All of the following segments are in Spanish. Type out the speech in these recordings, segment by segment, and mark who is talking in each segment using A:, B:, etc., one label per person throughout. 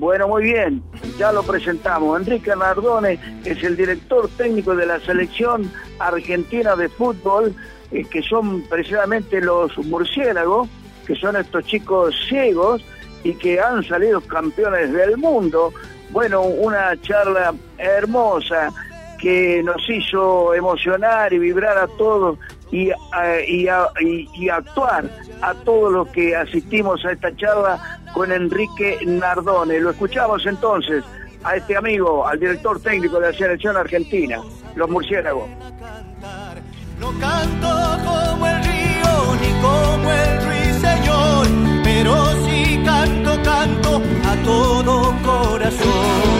A: Bueno, muy bien, ya lo presentamos. Enrique Nardone es el director técnico de la selección argentina de fútbol, que son precisamente los murciélagos, que son estos chicos ciegos y que han salido campeones del mundo. Bueno, una charla hermosa que nos hizo emocionar y vibrar a todos y actuar a todos los que asistimos a esta charla con Enrique Nardone. Lo escuchamos entonces a este amigo, al director técnico de la selección argentina, los murciélagos.
B: No canto como el río ni como el ruiseñor, pero sí canto a todo corazón.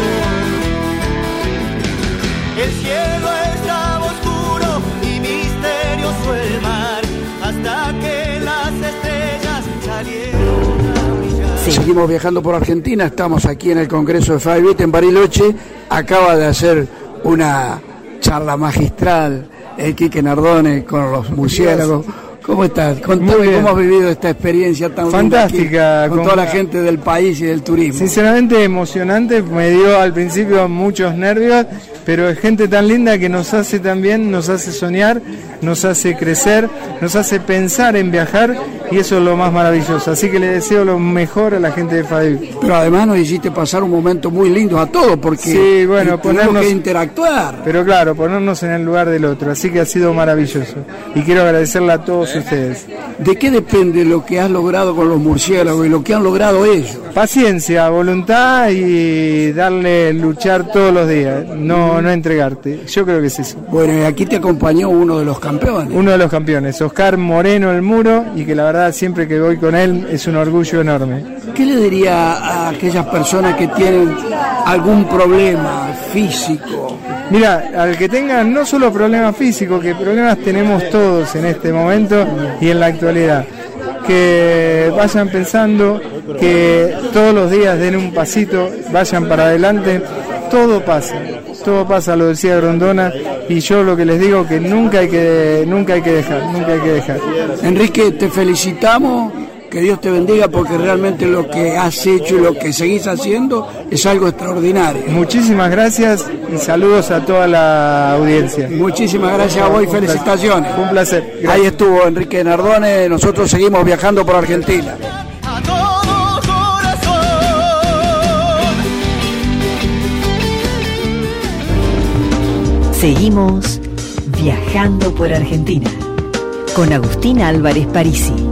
B: El cielo estaba oscuro y misterioso el mar, hasta que las estrellas salieron a brillar.
C: Seguimos viajando por Argentina, estamos aquí en el Congreso de Faibit en Bariloche. Acaba de hacer una charla magistral el Quique Nardone con los murciélagos. ¿Cómo estás? Contame cómo has vivido esta experiencia tan
D: fantástica
C: con toda la gente del país y del turismo.
D: Sinceramente emocionante, me dio al principio muchos nervios, pero es gente tan linda que nos hace tan bien, nos hace soñar, nos hace crecer, nos hace pensar en viajar, y eso es lo más maravilloso. Así que le deseo lo mejor a la gente de Faibit.
C: Pero además nos hiciste pasar un momento muy lindo a todos, porque
D: sí, bueno,
C: tenemos que interactuar.
D: Pero claro, ponernos en el lugar del otro, así que ha sido maravilloso. Y quiero agradecerle a todos ustedes.
C: ¿De qué depende lo que has logrado con los murciélagos y lo que han logrado ellos?
D: Paciencia, voluntad y luchar todos los días, no entregarte. Yo creo que es eso.
C: Bueno, y aquí te acompañó uno de los campeones.
D: Uno de los campeones, Oscar Moreno El Muro, y que la verdad siempre que voy con él es un orgullo enorme.
C: ¿Qué le diría a aquellas personas que tienen algún problema físico?
D: Mira, al que tenga no solo problemas físicos, que problemas tenemos todos en este momento y en la actualidad, que vayan pensando, que todos los días den un pasito, vayan para adelante, todo pasa, lo decía Grondona, y yo lo que les digo que nunca hay que dejar.
C: Enrique, te felicitamos. Que Dios te bendiga, porque realmente lo que has hecho y lo que seguís haciendo es algo extraordinario.
D: Muchísimas gracias y saludos a toda la audiencia.
C: Muchísimas gracias a vos y felicitaciones.
D: Un placer. Gracias.
C: Ahí estuvo Enrique Nardone. Nosotros seguimos viajando por Argentina.
E: Seguimos viajando por Argentina con Agustín Álvarez Parisi.